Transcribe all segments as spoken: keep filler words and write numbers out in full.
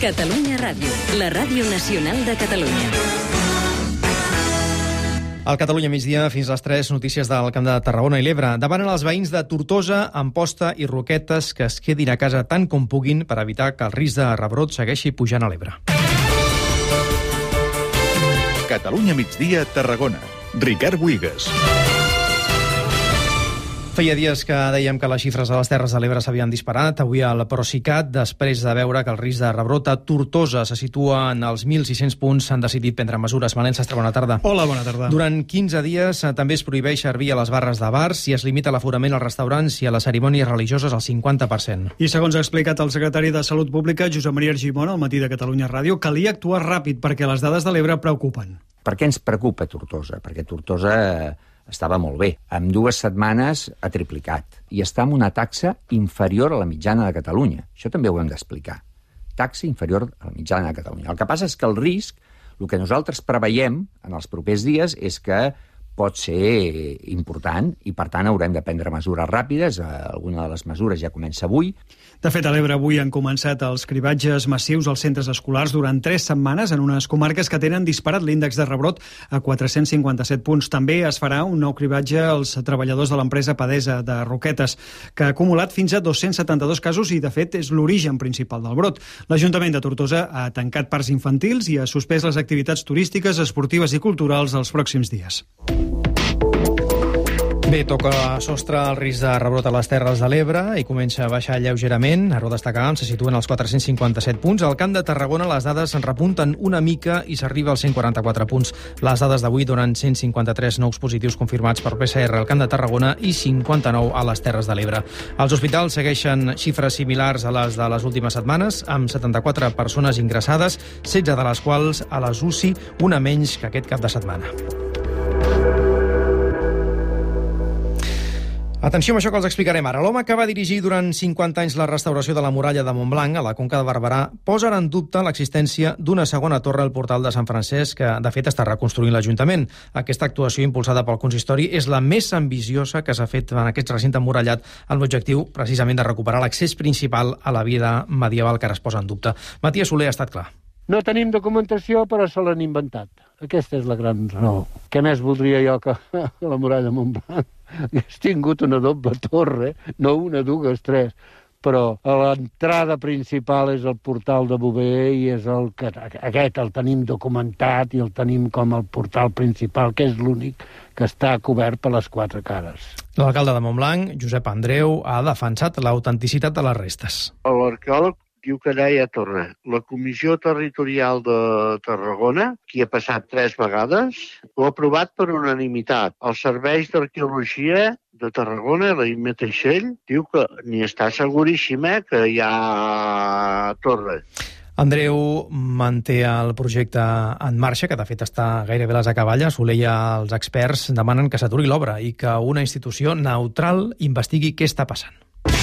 Catalunya Ràdio, la ràdio nacional de Catalunya. Al Catalunya migdia, fins a les tres, notícies del Camp de Tarragona i l'Ebre. Demanen els veïns de Tortosa, Amposta i Roquetes que es quedin a casa tant com puguin per evitar que el risc de rebrot segueixi pujant a l'Ebre. Catalunya migdia, Tarragona. Ricard Buigas. Feia dies que dèiem que les xifres a les Terres de l'Ebre s'havien disparat. Avui al Procicat, després de veure que el risc de rebrot a Tortosa se situa en els mil sis-cents punts, s'han decidit prendre mesures. Manel Sastre, bona tarda. Hola, bona tarda. Durant quinze dies també es prohibeix servir a les barres de bars i es limita l'aforament als restaurants i a les cerimònies religioses al cinquanta per cent. I segons ha explicat el secretari de Salut Pública, Josep Maria Argimon, al matí de Catalunya Ràdio, calia actuar ràpid perquè les dades de l'Ebre preocupen. Per què ens preocupa Tortosa? Perquè Tortosa estava molt bé. En dues setmanes ha triplicat. I està amb una taxa inferior a la mitjana de Catalunya. Això també ho hem d'explicar. Taxa inferior a la mitjana de Catalunya. El que passa és que el risc, el que nosaltres preveiem en els propers dies, és que pot ser important i, per tant, haurem de prendre mesures ràpides. Alguna de les mesures ja comença avui. De fet, a l'Ebre avui han començat els cribatges massius als centres escolars durant tres setmanes en unes comarques que tenen disparat l'índex de rebrot a quatre-cents cinquanta-set punts. També es farà un nou cribatge als treballadors de l'empresa Padesa de Roquetes, que ha acumulat fins a dos-cents setanta-dos casos i, de fet, és l'origen principal del brot. L'Ajuntament de Tortosa ha tancat parcs infantils i ha suspès les activitats turístiques, esportives i culturals els pròxims dies. Bé, toca a sostre el risc de rebrot a les Terres de l'Ebre i comença a baixar lleugerament. A Roda d'Estacam se situen als quatre-cents cinquanta-set punts. Al Camp de Tarragona les dades se'n repunten una mica i s'arriba als cent quaranta-quatre punts. Les dades d'avui donen cent cinquanta-tres nous positius confirmats per P C R al Camp de Tarragona i cinquanta-nou a les Terres de l'Ebre. Els hospitals segueixen xifres similars a les de les últimes setmanes, amb setanta-quatre persones ingressades, setze de les quals a les U C I, una menys que aquest cap de setmana. Atenció amb això que els explicarem ara. L'home que va dirigir durant cinquanta anys la restauració de la muralla de Montblanc, a la Conca de Barberà, posa en dubte l'existència d'una segona torre al portal de Sant Francesc, que de fet està reconstruint l'Ajuntament. Aquesta actuació impulsada pel consistori és la més ambiciosa que s'ha fet en aquest recinte emmurallat, amb l'objectiu precisament de recuperar l'accés principal a la vida medieval que ara es posa en dubte. Matías Soler, ha estat clar. No tenim documentació, però se l'han inventat. Aquesta és la gran raó. Què més voldria jo que la muralla de Montblanc hagués tingut una doble torre, no una, dues, tres, però l'entrada principal és el portal de Bover i és el que aquest el tenim documentat i el tenim com el portal principal, que és l'únic que està cobert per les quatre cares. L'alcalde de Montblanc, Josep Andreu, ha defensat l'autenticitat de les restes. L'arqueòleg diu que allà hi ha torre. La Comissió Territorial de Tarragona, qui ha passat tres vegades, ho ha aprovat per unanimitat. Els serveis d'arqueologia de Tarragona, la I M Teixell, diu que ni està seguríssim eh, que hi ha torre. Andreu manté el projecte en marxa, que de fet està gairebé a les acaballes. Soler i els experts demanen que s'aturi l'obra i que una institució neutral investigui què està passant.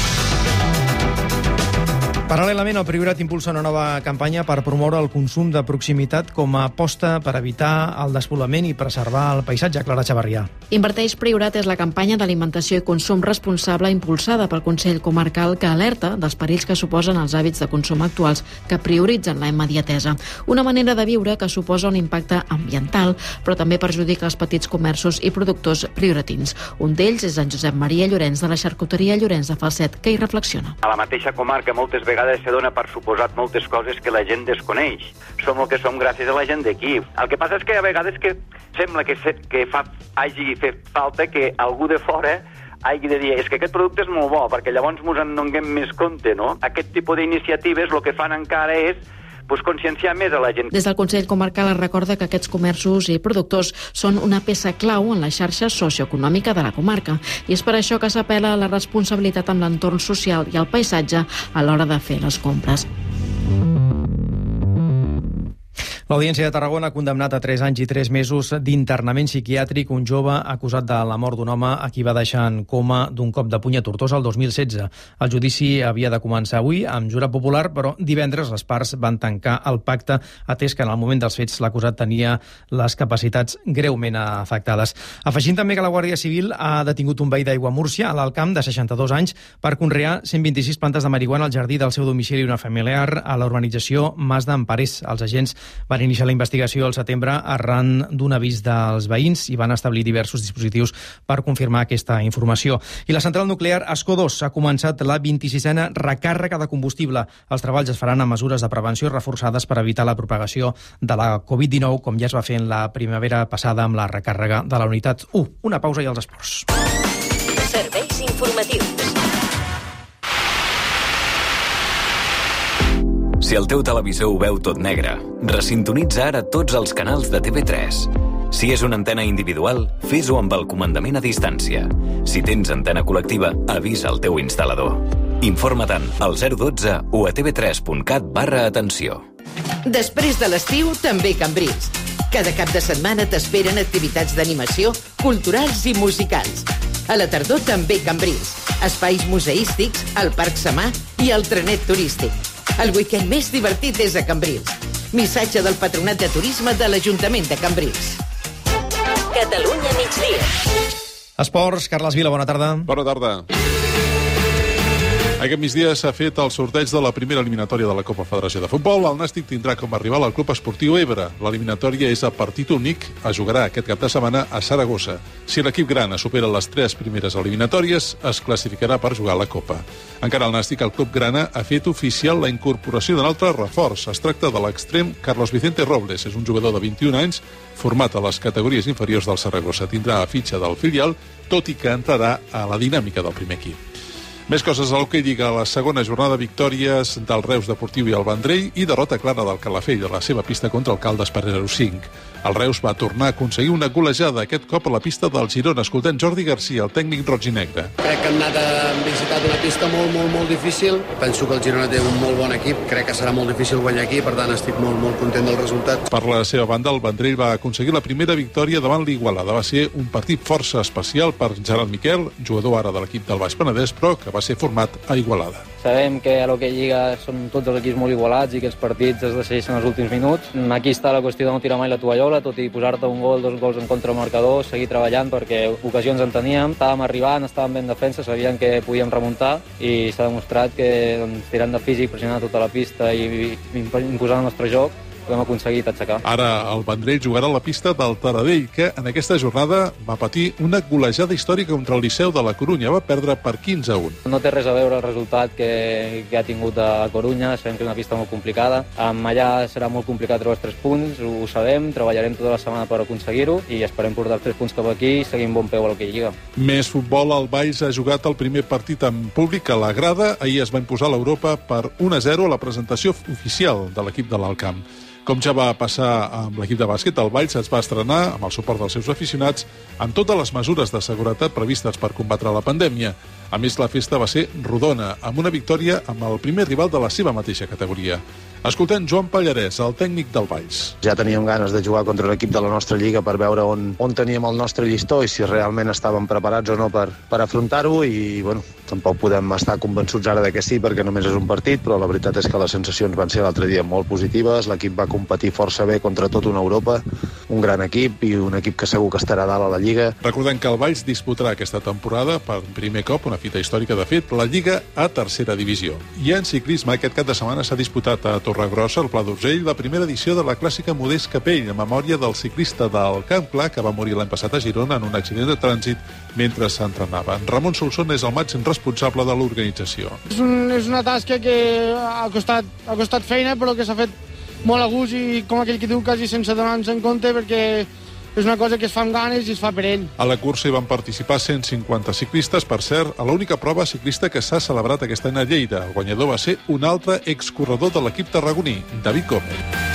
Paral·lelament, el Priorat impulsa una nova campanya per promoure el consum de proximitat com a aposta per evitar el despoblament i preservar el paisatge. Clara Chavarrià. Inverteix Priorat és la campanya d'alimentació i consum responsable impulsada pel Consell Comarcal, que alerta dels perills que suposen els hàbits de consum actuals que prioritzen la immediatesa. Una manera de viure que suposa un impacte ambiental, però també perjudica els petits comerços i productors prioratins. Un d'ells és en Josep Maria Llorenç, de la xarcuteria Llorenç de Falset, que hi reflexiona. A la mateixa comarca moltes vegades se dona per suposat moltes coses que la gent desconeix. Som el que som gràcies a la gent d'aquí. El que passa és que a vegades que sembla que, se, que fa, hagi fet falta que algú de fora hagi de dir és que aquest producte és molt bo, perquè llavors ens en donem més compte, no? Aquest tipus d'iniciatives el que fan encara és pues, conscienciar més a la gent. Des del Consell Comarcal es recorda que aquests comerços i productors són una peça clau en la xarxa socioeconòmica de la comarca i és per això que s'apel·la a la responsabilitat amb l'entorn social i el paisatge a l'hora de fer les compres. L'Audiència de Tarragona ha condemnat a tres anys i tres mesos d'internament psiquiàtric un jove acusat de la mort d'un home a qui va deixar en coma d'un cop de puny a Tortosa el dos mil setze. El judici havia de començar avui amb jurat popular, però divendres les parts van tancar el pacte, atès que en el moment dels fets l'acusat tenia les capacitats greument afectades. Afegint també que la Guàrdia Civil ha detingut un veí d'Aigua Múrcia, a l'Alcamp, de seixanta-dos anys, per conrear cent vint-i-sis plantes de marihuana al jardí del seu domicili una familiar a la urbanització Mas d'Emparés. Els agents van iniciar la investigació al setembre arran d'un avís dels veïns i van establir diversos dispositius per confirmar aquesta informació. I la central nuclear Ascó dos ha començat la vint-i-sisena recàrrega de combustible. Els treballs es faran amb mesures de prevenció reforçades per evitar la propagació de la covid dinou, com ja es va fer en la primavera passada amb la recàrrega de la unitat u. Una pausa i els esports. Serveis informatius. Si el teu televisor ho veu tot negre, resintonitza ara tots els canals de T V tres. Si és una antena individual, fes-ho amb el comandament a distància. Si tens antena col·lectiva, avisa el teu instal·lador. Informa-te'n al zero dotze o a t v tres punt cat barra atenció. Després de l'estiu, també Cambrils. Cada cap de setmana t'esperen activitats d'animació, culturals i musicals. A la tardor també Cambrils. Espais museístics, el Parc Samà i el trenet turístic. El weekend més divertit és a Cambrils. Missatge del Patronat de Turisme de l'Ajuntament de Cambrils. Catalunya migdia. Esports, Carles Vila, bona tarda. Bona tarda. Aquest migdia s'ha fet el sorteig de la primera eliminatòria de la Copa Federació de Futbol. El Nàstic tindrà com a rival el Club Esportiu Ebre. L'eliminatòria és a partit únic. Es jugarà aquest cap de setmana a Saragossa. Si l'equip grana supera les tres primeres eliminatòries, es classificarà per jugar a la Copa. Encara al Nàstic, el club grana ha fet oficial la incorporació d'un altre reforç. Es tracta de l'extrem Carlos Vicente Robles. És un jugador de vint-i-un anys, format a les categories inferiors del Saragossa. Tindrà a fitxa del filial, tot i que entrarà a la dinàmica del primer equip. Més coses a l'Hockey Lliga. A la segona jornada, victòries del Reus Deportiu i el Vendrell i derrota clara del Calafell a la seva pista contra el Caldes per zero cinc. El Reus va tornar a aconseguir una golejada, aquest cop a la pista del Girona. Escoltem Jordi Garcia, el tècnic roig i negre. Crec que hem anat a visitar una pista molt, molt, molt difícil. Penso que el Girona té un molt bon equip. Crec que serà molt difícil guanyar aquí, per tant estic molt, molt content del resultat. Per la seva banda, el Vendrell va aconseguir la primera victòria davant l'Igualada. Va ser un partit força especial per Gerard Miquel, jugador ara de l'equip del Baix Penedès, però que va ser format a Igualada. Sabem que a l'Hockey Lliga són tots els equips molt igualats i que els partits es decideixen els últims minuts. Aquí està la qüestió de no tirar mai la tovallola, tot i posar-te un gol, dos gols en contra del marcador, seguir treballant perquè ocasions en teníem. Estàvem arribant, estàvem ben defensa, sabíem que podíem remuntar i s'ha demostrat que doncs, tirant de físic, pressionant tota la pista i imposant el nostre joc, ho hem aconseguit aixecar. Ara el Vendrell jugarà a la pista del Taradell, que en aquesta jornada va patir una golejada històrica contra el Liceu de la Corunya. Va perdre per quinze a un. No té res a veure el resultat que, que ha tingut a Corunya. Sabem que és una pista molt complicada. Amb allà serà molt complicat trobar els tres punts, ho sabem, treballarem tota la setmana per aconseguir-ho i esperem portar els tres punts cap aquí i seguir bon peu a l'Hockey Lliga. Més futbol. El Valls ha jugat el primer partit en públic a la grada. Ahir es va imposar l'Europa per un a zero a la presentació oficial de l'equip de l'Alcamp. Com ja va passar amb l'equip de bàsquet, el Valls es va estrenar amb el suport dels seus aficionats amb totes les mesures de seguretat previstes per combatre la pandèmia. A més, la festa va ser rodona, amb una victòria amb el primer rival de la seva mateixa categoria. Escoltem Joan Pallarès, el tècnic del Valls. Ja teníem ganes de jugar contra l'equip de la nostra lliga per veure on, on teníem el nostre llistó i si realment estàvem preparats o no per, per afrontar-ho i, bueno, tampoc podem estar convençuts ara de que sí perquè només és un partit, però la veritat és que les sensacions van ser l'altre dia molt positives. L'equip va competir força bé contra tota una Europa, un gran equip i un equip que segur que estarà dalt a la Lliga. Recordem que el Valls disputarà aquesta temporada per primer cop, una fita històrica de fet, la Lliga a tercera divisió. I en ciclisme aquest cap de setmana s'ha disputat a Torregrossa, al Pla d'Urgell, la primera edició de la clàssica Modest Capell, en memòria del ciclista del Camp Clar que va morir l'any passat a Girona en un accident de trànsit mentre s'entrenava. Ramon Solson és el màxim responsable de l'organització. És, un, és una tasca que ha costat, ha costat feina, però que s'ha fet molt a gust i, com aquell que diu, quasi sense donar-nos en compte, perquè és una cosa que es fa amb ganes i es fa per ell. A la cursa hi van participar cent cinquanta ciclistes, per cert, a l'única prova ciclista que s'ha celebrat aquest any a Lleida. El guanyador va ser un altre excorredor de l'equip tarragoní, David Gómez.